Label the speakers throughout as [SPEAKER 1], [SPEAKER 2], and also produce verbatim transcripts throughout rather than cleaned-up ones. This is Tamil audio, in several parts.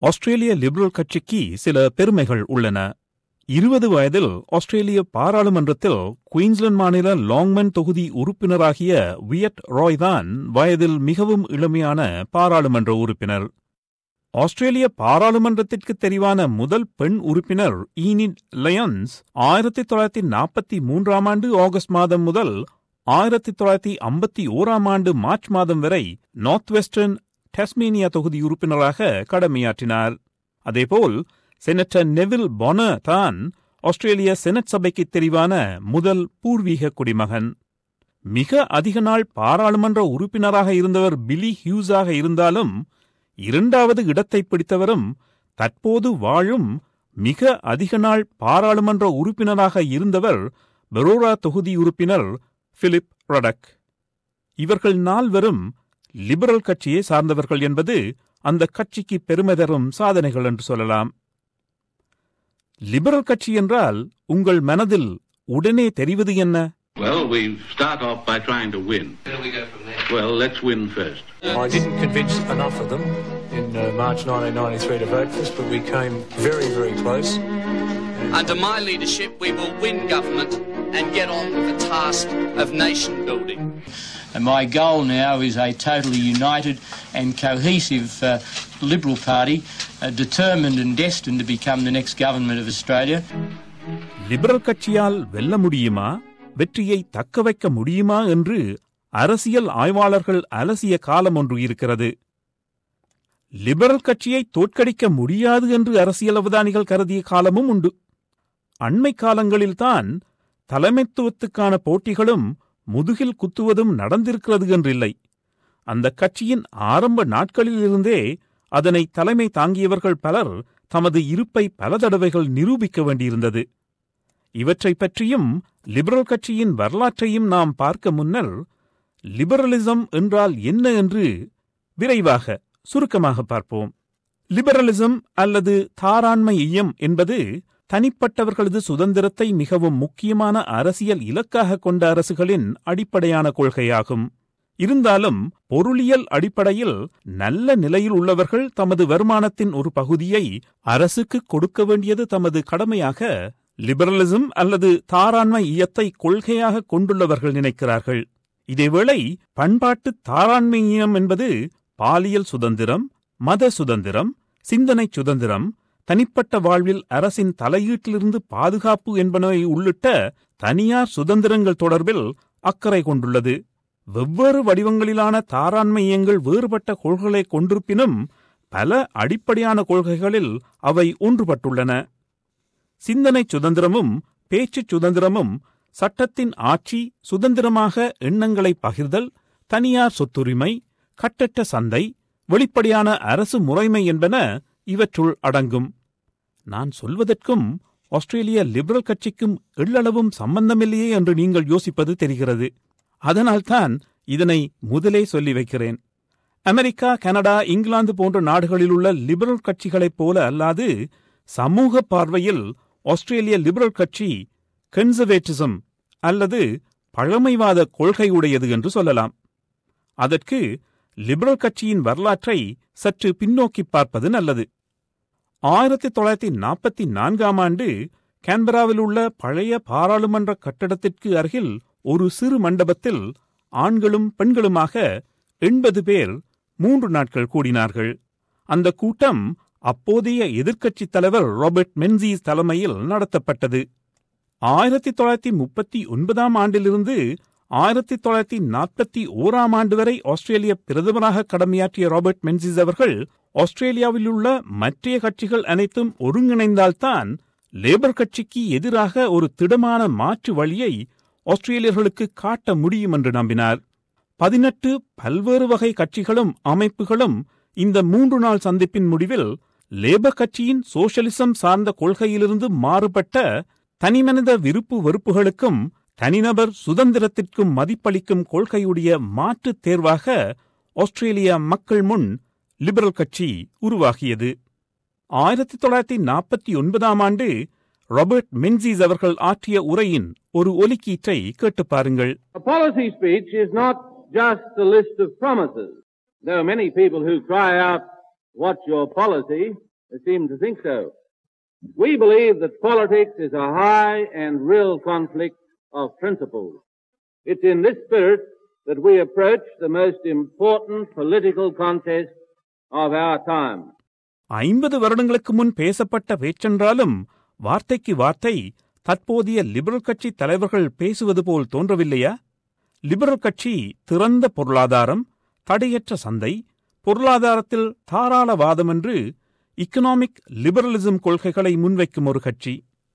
[SPEAKER 1] ஆஸ்திரேலிய லிபரல் கட்சிக்கு சில பெருமைகள் உள்ளன. இருபது வயதில் ஆஸ்திரேலிய பாராளுமன்றத்தில் குயின்ஸ்லாந்து மாநில லாங்மன் தொகுதி உறுப்பினராகிய வியட் ராய் தான் வயதில் மிகவும் இளமையான பாராளுமன்ற உறுப்பினர். ஆஸ்திரேலிய பாராளுமன்றத்திற்கு தெரிவான முதல் பெண் உறுப்பினர் ஈனிட் லயன்ஸ் ஆயிரத்தி தொள்ளாயிரத்தி நாற்பத்தி மூன்றாம் ஆண்டு ஆகஸ்ட் மாதம் முதல் ஆயிரத்தி தொள்ளாயிரத்தி ஐம்பத்தி ஓராம் ஆண்டு மார்ச் மாதம் வரை நார்த் வெஸ்டர்ன் டஸ்மேனியா தொகுதி உறுப்பினராக கடமையாற்றினார். அதேபோல் செனட்டர் நெவில் பொனர் தான் ஆஸ்திரேலிய செனட் சபைக்கு தெரிவான முதல் பூர்வீக குடிமகன். மிக அதிக நாள் பாராளுமன்ற உறுப்பினராக இருந்தவர் பில்லி ஹியூஸாக இருந்தாலும் இரண்டாவது இடத்தை பிடித்தவரும் தற்போது வாழும் மிக அதிக நாள் பாராளுமன்ற உறுப்பினராக இருந்தவர் பெரோரா தொகுதி உறுப்பினர் பிலிப் ரடக். இவர்கள் நால்வரும் லிபரல் கட்சியை சார்ந்தவர்கள் என்பது அந்த கட்சிக்கு பெருமை தரும் சாதனைகள் என்று சொல்லலாம். லிபரல் கட்சி என்றால் உங்கள் மனதில் உடனே தெரிவது என்ன?
[SPEAKER 2] Well, we start off by trying to win.
[SPEAKER 3] Where do we go from there?
[SPEAKER 2] Well, let's win first.
[SPEAKER 4] I didn't convince enough of them in uh, March nineteen ninety-three to vote for us, but we came very, very close.
[SPEAKER 3] Under my leadership, we will win government and get on with the task of nation building.
[SPEAKER 5] And my goal now is a totally united and cohesive uh, Liberal Party, uh, determined and destined to become the next government of Australia.
[SPEAKER 1] Liberal கட்சியால் வெல்ல முடியுமா, வெற்றியை தக்க வைக்க முடியுமா என்று அரசியல் ஆய்வாளர்கள் அலசிய காலம் ஒன்று இருக்கிறது. லிபரல் கட்சியை தோற்கடிக்க முடியாது என்று அரசியல் அவதானிகள் கருதிய காலமும் உண்டு. அண்மை காலங்களில்தான் தலைமைத்துவத்துக்கான போட்டிகளும் முதுகில் குத்துவதும் நடந்திருக்கிறது என்றில்லை. அந்த கட்சியின் ஆரம்ப நாட்களிலிருந்தே அதனை தலைமை தாங்கியவர்கள் பலர் தமது இருப்பை பல தடவைகள் நிரூபிக்க வேண்டியிருந்தது. இவற்றை பற்றியும் லிபரல் கட்சியின் வரலாற்றையும் நாம் பார்க்க முன்னர் லிபரலிசம் என்றால் என்ன என்று விரைவாக சுருக்கமாக பார்ப்போம். லிபரலிசம் அல்லது தாராண்மை இயம் என்பது தனிப்பட்டவர்களது சுதந்திரத்தை மிகவும் முக்கியமான அரசியல் இலக்காக கொண்ட அரசுகளின் அடிப்படையான கொள்கையாகும். இருந்தாலும் பொருளியல் அடிப்படையில் நல்ல நிலையில் உள்ளவர்கள் தமது வருமானத்தின் ஒரு பகுதியை அரசுக்கு கொடுக்க வேண்டியது தமது கடமையாக லிபரலிசம் அல்லது தாராண்மை இயத்தை கொள்கையாக கொண்டுள்ளவர்கள் நினைக்கிறார்கள். இதேவேளை பண்பாட்டு தாராண்மை இயம் என்பது பாலியல் சுதந்திரம், மத சுதந்திரம், சிந்தனை சுதந்திரம், தனிப்பட்ட வாழ்வில் அரசின் தலையீட்டிலிருந்து பாதுகாப்பு என்பனவை உள்ளிட்ட தனியார் சுதந்திரங்கள் தொடர்பில் அக்கறை கொண்டுள்ளது. வெவ்வேறு வடிவங்களிலான தாராண்மை இயங்கள் வேறுபட்ட கொள்கைகளை கொண்டிருப்பினும் பல அடிப்படையான கொள்கைகளில் அவை ஒன்றுபட்டுள்ளன. சிந்தனை சுதந்திரமும் பேச்சு சுதந்திரமும் சட்டத்தின் ஆட்சி, சுதந்திரமாக எண்ணங்களை பகிர்தல், தனியார் சொத்துரிமை, கட்டற்ற சந்தை, வெளிப்படையான அரசு முறைமை என்பன இவற்றுள் அடங்கும். நான் சொல்வதற்கும் ஆஸ்திரேலிய லிபரல் கட்சிக்கும் எள்ளளவும் சம்பந்தமில்லையே என்று நீங்கள் யோசிப்பது தெரிகிறது. அதனால்தான் இதனை முதலே சொல்லி வைக்கிறேன். அமெரிக்கா, கனடா, இங்கிலாந்து போன்ற நாடுகளில் உள்ள லிபரல் கட்சிகளைப் போல அல்லாது சமூக பார்வையில் ஆஸ்திரேலிய லிபரல் கட்சி கன்சர்வேட்டிசம் அல்லது பழமைவாத கொள்கையுடையது என்று சொல்லலாம். அதற்கு லிபரல் கட்சியின் வரலாற்றை சற்று பின்னோக்கி பார்ப்பது நல்லது. ஆயிரத்தி தொள்ளாயிரத்தி நாற்பத்தி நான்காம் ஆண்டு கேன்பராவில் உள்ள பழைய பாராளுமன்ற கட்டடத்திற்கு அருகில் ஒரு சிறு மண்டபத்தில் ஆண்களும் பெண்களுமாக எண்பது பேர் மூன்று நாட்கள் கூடினார்கள். அந்த கூட்டம் அப்போதைய எதிர்க்கட்சித் தலைவர் ராபர்ட் மென்சிஸ் தலைமையில் நடத்தப்பட்டது. ஆயிரத்தி தொள்ளாயிரத்தி முப்பத்தி ஒன்பதாம் ஆண்டிலிருந்து ஆயிரத்தி தொள்ளாயிரத்தி நாற்பத்தி ஓராம் ஆண்டு வரை ஆஸ்திரேலிய பிரதமராக கடமையாற்றிய ராபர்ட் மென்சிஸ் அவர்கள் ஆஸ்திரேலியாவில் உள்ள மற்றைய கட்சிகள் அனைத்தும் ஒருங்கிணைந்தால்தான் லேபர் கட்சிக்கு எதிராக ஒரு திடமான மாற்று வழியை ஆஸ்திரேலியர்களுக்கு காட்ட முடியும் என்று நம்பினார். பதினெட்டு பல்வேறு வகை கட்சிகளும் அமைப்புகளும் இந்த மூன்று நாள் சந்திப்பின் முடிவில் லேபர் கட்சியின் சோஷலிசம் சார்ந்த கொள்கையிலிருந்து மாறுபட்ட தனிமனித விருப்பு வெறுப்புகளுக்கும் தனிநபர் சுதந்திரத்திற்கும் மதிப்பளிக்கும் கொள்கையுடைய மாற்றுத் தேர்வாக ஆஸ்திரேலிய மக்கள் முன் லிபரல் கட்சி உருவாகியது. ஆயிரத்தி தொள்ளாயிரத்தி நாற்பத்தி ஒன்பதாம் ஆண்டு ராபர்ட் மென்சிஸ் அவர்கள் ஆற்றிய உரையின் ஒரு ஒலிக்கீற்றை கேட்டு பாருங்கள்.
[SPEAKER 6] A policy speech is not just a list of promises. There are many people who cry out, "What's your policy?" seem to think so. We believe that politics is a high and real conflict of principles. It's in this spirit that we approach the most important political contest of our time.
[SPEAKER 1] ஐம்பது வருடங்களுக்கு முன் பேசப்பட்ட பேச்சென்றாலும் வார்த்தைக்கு வார்த்தை தற்போதைய லிபரல் கட்சி தலைவர்கள் பேசுவது போல் தோன்றவில்லையா? லிபரல் கட்சி திறந்த பொருளாதாரம், தடையற்ற சந்தை, பொருளாதாரத்தில் தாராளவாதம் என்று இக்கனாமிக் லிபரலிசம் கொள்கைகளை முன்வைக்கும் ஒரு கட்சி.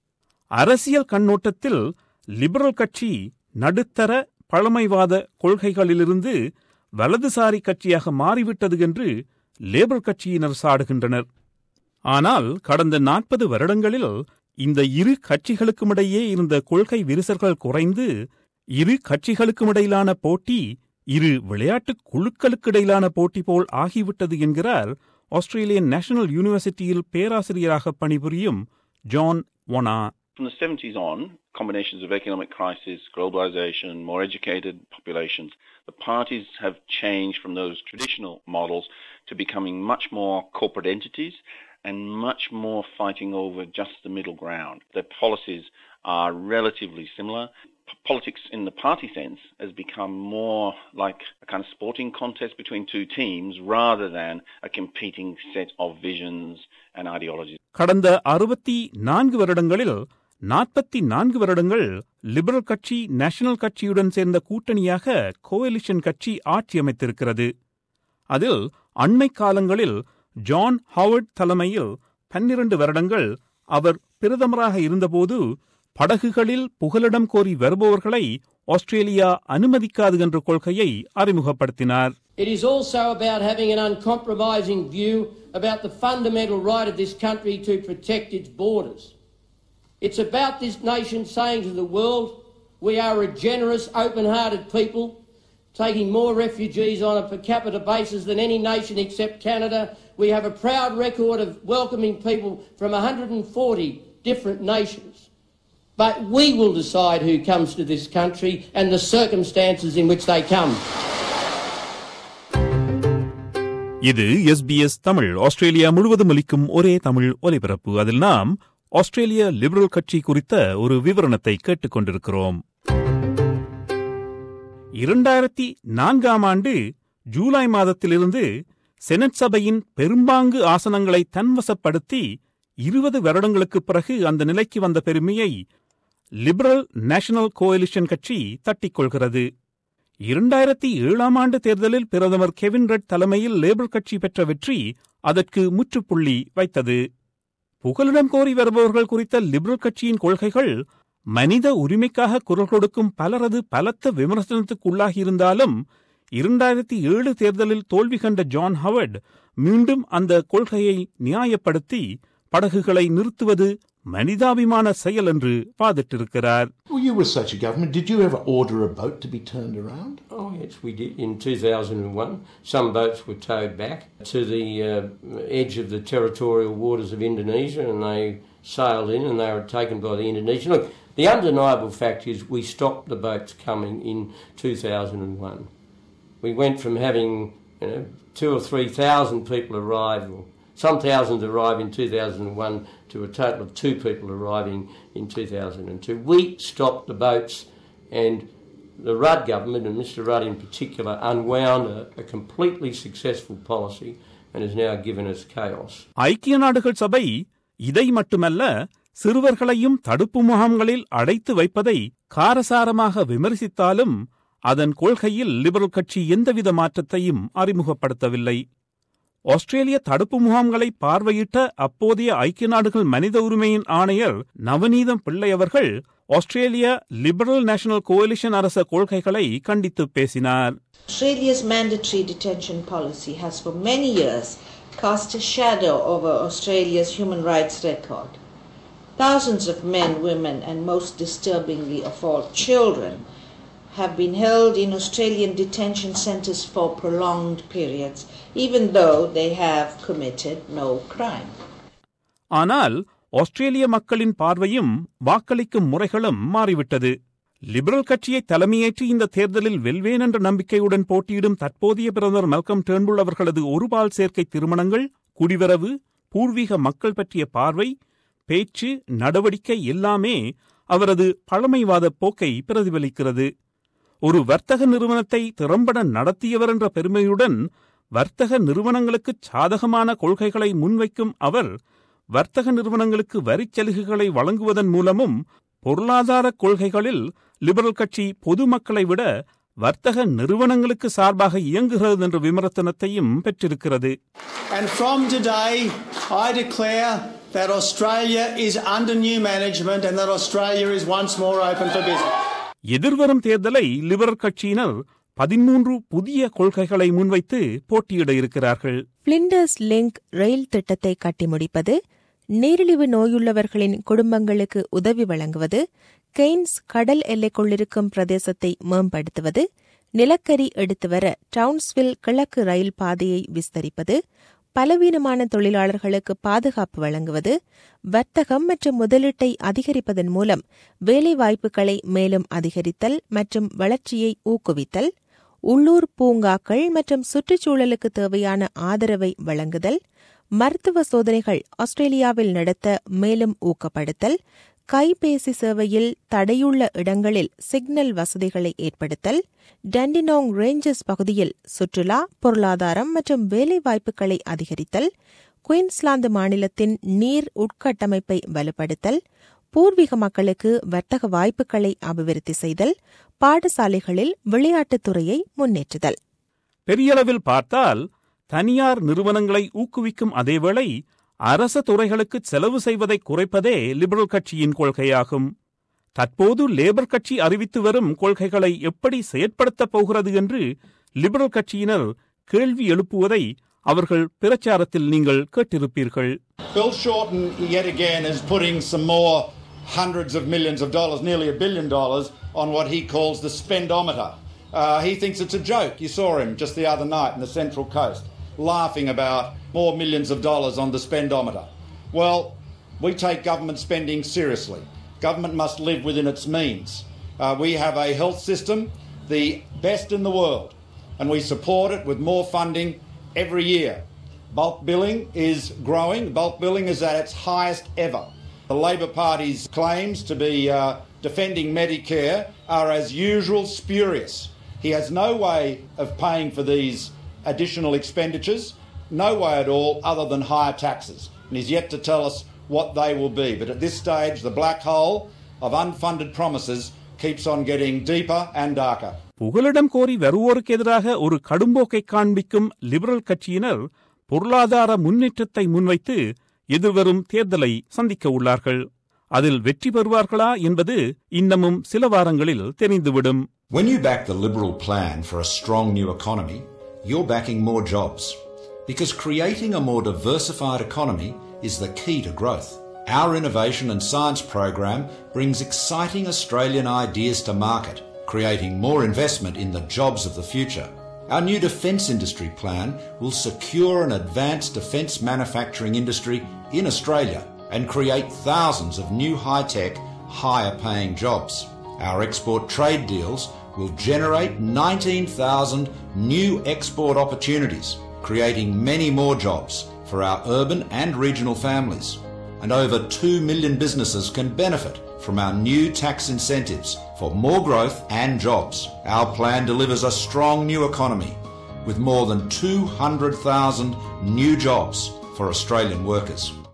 [SPEAKER 1] அரசியல் கண்ணோட்டத்தில் லிபரல் கட்சி நடுத்தர பழமைவாத கொள்கைகளிலிருந்து வலதுசாரி கட்சியாக மாறிவிட்டது என்று லேபர் கட்சியினர் சாடுகின்றனர். ஆனால் கடந்த நாற்பது வருடங்களில் இந்த இரு கட்சிகளுக்குமிடையே இருந்த கொள்கை விரிசல்கள் குறைந்து இரு கட்சிகளுக்குமிடையிலான போட்டி இரு விளையாட்டுக் குழுக்களுக்கிடையிலான போட்டி போல் ஆகிவிட்டது என்கிறார் ஆஸ்திரேலியன் நேஷனல் யூனிவர்சிட்டியில் பேராசிரியராக பணிபுரியும் ஜான் ஒனா.
[SPEAKER 7] From the seventies on, combinations of economic crisis, globalization, more educated populations, the parties have changed from those traditional models to becoming much more corporate entities and much more fighting over just the middle ground. Their policies are relatively similar. P- politics in the party sense has become more like a kind of sporting contest between two teams rather than a competing set of visions and ideologies.
[SPEAKER 1] கடந்த அறுபத்தி நான்கு வருடங்களில் நாற்பத்தி நான்கு வருடங்கள் லிபரல் கட்சி நேஷனல் கட்சியுடன் சேர்ந்த கூட்டணியாக கோலிஷன் கட்சி ஆட்சி அமைத்திருக்கிறது. அதில் அண்மை காலங்களில் ஜான் ஹாவர்ட் தலைமையில் பன்னிரண்டு வருடங்கள் அவர் பிரதமராக இருந்தபோது படகுகளில் புகலிடம் கோரி வருபவர்களை ஆஸ்திரேலியா அனுமதிக்காது என்ற கொள்கையை அறிமுகப்படுத்தினார்.
[SPEAKER 5] It is also about having an uncompromising view about the fundamental right of this country to protect its borders. It's about this nation saying to the world, we are a generous, open-hearted people, taking more refugees on a per capita basis than any nation except Canada. We have a proud record of welcoming people from one hundred forty different nations. But we will decide who comes to this country and the circumstances in which they come.
[SPEAKER 1] இது எஸ்பிஎஸ் தமிழ், ஆஸ்திரேலியா முழுவதும் ஒலிக்கும் ஒரே தமிழ் ஒலிபரப்பு. அதில் நாம் ஆஸ்திரேலிய லிபரல் கட்சி குறித்த ஒரு விவரணத்தை கேட்டுக் கொண்டிருக்கிறோம். இரண்டாயிரத்தி நான்காம் ஆண்டு ஜூலை மாதத்திலிருந்து செனட் சபையின் பெரும்பாங்கு ஆசனங்களை தன்வசப்படுத்தி இருபது வருடங்களுக்குப் பிறகு அந்த நிலைக்கு வந்த பெருமையை லிபரல் நேஷனல் கோலிஷன் கட்சி தட்டிக்கொள்கிறது. இரண்டாயிரத்தி ஏழாம் ஆண்டு தேர்தலில் பிரதமர் கெவின் ரெட் தலைமையில் லேபர் கட்சி பெற்ற வெற்றி அதற்கு முற்றுப்புள்ளி வைத்தது. புகலிடம் கோரி வருபவர்கள் குறித்த லிபரல் கட்சியின் கொள்கைகள் மனித உரிமைக்காக குரல் கொடுக்கும் பலரது பலத்த விமர்சனத்துக்குள்ளாகியிருந்தாலும் இரண்டாயிரத்தி ஏழு தேர்தலில் தோல்வி கண்ட ஜான் ஹாவர்ட் மீண்டும் அந்த கொள்கையை நியாயப்படுத்தி படகுகளை நிறுத்துவது மனிதாபிமான செயல் என்று வாதிட்டிருக்கிறார்.
[SPEAKER 8] Well, you were such a government. Did you ever order a boat to be turned around?
[SPEAKER 5] Oh, yes, we did. In two thousand one, some boats were towed back to the uh, edge of the territorial waters of Indonesia and they sailed in and they were taken by the Indonesians. Look, the undeniable fact is we stopped the boats coming in two thousand one. We went from having you know, two or three thousand people arrive, or some thousands arrive in two thousand one, to a total of two people arriving in two thousand two. We stopped the boats and the Rudd government, and Mister Rudd in particular, unwound a, a completely successful policy and has now given us chaos.
[SPEAKER 1] ஐக்கிய நாடுகள் சபை இதை மட்டுமல்ல, சிறுவர்களையும் தடுப்பு முகாம்களில் அடைத்து வைப்பதை காரசாரமாக விமர்சித்தாலும் அதன் கொள்கையில் லிபரல் கட்சி எந்தவித மாற்றத்தையும் அறிமுகப்படுத்தவில்லை. ஆஸ்திரேலிய தடுப்பு முகாம்களை பார்வையிட்ட அப்போதைய ஐக்கிய நாடுகள் மனித உரிமையின் ஆணையர் நவநீதம் பிள்ளை அவர்கள் ஆஸ்திரேலிய லிபரல் நேஷனல் கோலிஷன் அரச கொள்கைகளை கண்டித்து பேசினார்.
[SPEAKER 9] Australia's mandatory detention policy has for many years cast a shadow over Australia's human rights record. Thousands of men, women, and most disturbingly of all, children have been held in Australian detention centres for prolonged periods, even though they have committed no crime.
[SPEAKER 1] ஆனால் ஆஸ்திரேலிய மக்களின் பார்வையும் வாக்களிக்கும் முறைகளும் மாறிவிட்டது. லிபரல் கட்சியை தலைமையேற்று இந்த தேர்தலில் வெல்வேன் என்ற நம்பிக்கையுடன் போட்டியிடும் தற்போதைய பிரதமர் மல்கம் டேர்ன்புல் அவர்களது ஒருபால் சேர்க்கை திருமணங்கள், குடிவரவு, பூர்வீக மக்கள் பற்றிய பார்வை, பேச்சு, நடவடிக்கை எல்லாமே அவரது பழமைவாத போக்கை பிரதிபலிக்கிறது. ஒரு வர்த்தக நிறுவனத்தை திறம்பட நடத்தியவர் என்ற பெருமையுடன் வர்த்தக நிறுவனங்களுக்கு சாதகமான கொள்கைகளை முன்வைக்கும் அவர் வர்த்தக நிறுவனங்களுக்கு வரிச் சலுகைகளை வழங்குவதன் மூலமும் பொருளாதார கொள்கைகளில் லிபரல் கட்சி பொதுமக்களை விட வர்த்தக நிறுவனங்களுக்கு சார்பாக இயங்குகிறது என்ற விமர்சனத்தையும் பெற்றிருக்கிறது.
[SPEAKER 10] And from today I declare that Australia is under new management and that Australia is once more open for business.
[SPEAKER 1] எதிர்வரும் தேர்தலை லிபரல் கட்சியினர் பதிமூன்று புதிய கொள்கைகளை முன்வைத்து போட்டியிட இருக்கிறார்கள்.
[SPEAKER 11] பிளிண்டர்ஸ் லிங்க் ரயில் திட்டத்தை கட்டி முடிப்பது, நீரிழிவு நோயுள்ளவர்களின் குடும்பங்களுக்கு உதவி வழங்குவது, கெய்ன்ஸ் கடல் எல்லைக்குள்ளிருக்கும் பிரதேசத்தை மேம்படுத்துவது, நிலக்கரி எடுத்துவர டவுன்ஸ்வில் கிழக்கு ரயில் பாதையை விஸ்தரிப்பது, பலவீனமான தொழிலாளர்களுக்கு பாதுகாப்பு வழங்குவது, வர்த்தகம் மற்றும் முதலீட்டை அதிகரிப்பதன் மூலம் வேலைவாய்ப்புகளை மேலும் அதிகரித்தல் மற்றும் வளர்ச்சியை ஊக்குவித்தல், உள்ளூர் பூங்காக்கள் மற்றும் சுற்றுச்சூழலுக்கு தேவையான ஆதரவை வழங்குதல், மருத்துவ சோதனைகள் ஆஸ்திரேலியாவில் நடத்த மேலும் ஊக்கப்படுத்தல், கைபேசி சேவையில் தடையுள்ள இடங்களில் சிக்னல் வசதிகளை ஏற்படுத்தல், டண்டினோங் ரேஞ்சர்ஸ் பகுதியில் சுற்றுலா, பொருளாதாரம் மற்றும் வேலைவாய்ப்புகளை அதிகரித்தல், குயின்ஸ்லாந்து மாநிலத்தின் நீர் உட்கட்டமைப்பை வலுப்படுத்தல், பூர்வீக மக்களுக்கு வர்த்தக வாய்ப்புகளை அபிவிருத்தி செய்தல், பாடசாலைகளில் விளையாட்டுத் துறையை முன்னேற்றுதல்.
[SPEAKER 1] பெரியளவில் பார்த்தால் தனியார் நிறுவனங்களை ஊக்குவிக்கும் அதேவேளை அரச துறைகளுக்கு செலவு செய்வதை குறைப்பதே லிபரல் கட்சியின் கொள்கையாகும். தற்போது லேபர் கட்சி அறிவித்து வரும் கொள்கைகளை எப்படி செயற்படுத்தப் போகிறது என்று லிபரல் கட்சியினர் கேள்வி எழுப்புவதை அவர்கள் பிரச்சாரத்தில் நீங்கள் கேட்டிருப்பீர்கள்.
[SPEAKER 12] Bill Shorten yet again is putting some more hundreds of millions of dollars, nearly a billion dollars, on what he calls the spendometer. Uh, he thinks it's a joke. You saw him just the other night in the Central Coast, laughing about more millions of dollars on the spendometer. Well, we take government spending seriously. Government must live within its means. Uh, we have a health system, the best in the world, and we support it with more funding every year. Bulk billing is growing. Bulk billing is at its highest ever. The Labor Party's claims to be uh, defending Medicare are as usual spurious. He has no way of paying for these additional expenditures, no way at all other than higher taxes. And he's yet to tell us what they will be. But at this stage, the black hole of unfunded promises keeps on getting deeper and darker.
[SPEAKER 1] புகலிடம் கோரி வருவோருக்கு எதிராக ஒரு கடும்போக்கை காண்பிக்கும் லிபரல் கட்சியினர் பொருளாதார முன்னேற்றத்தை முன்வைத்து எதிர்வரும் தேர்தலை சந்திக்க உள்ளார்கள். அதில் வெற்றி பெறுவார்களா என்பது இன்னமும் சில வாரங்களில் தெரிந்துவிடும்.
[SPEAKER 13] When you back the Liberal plan for a strong new economy, you're backing more jobs. Because creating a more diversified economy is the key to growth. Our innovation and science program brings exciting Australian ideas to market, creating more investment in the jobs of the future. Our new defence industry plan will secure an advanced defence manufacturing industry in Australia and create thousands of new high-tech, higher-paying jobs. Our export trade deals will generate nineteen thousand new export opportunities, creating many more jobs for our urban and regional families. And over two million businesses can benefit from our new tax incentives for more growth and jobs. Our plan delivers a strong new economy with more than two hundred thousand new jobs for Australian workers.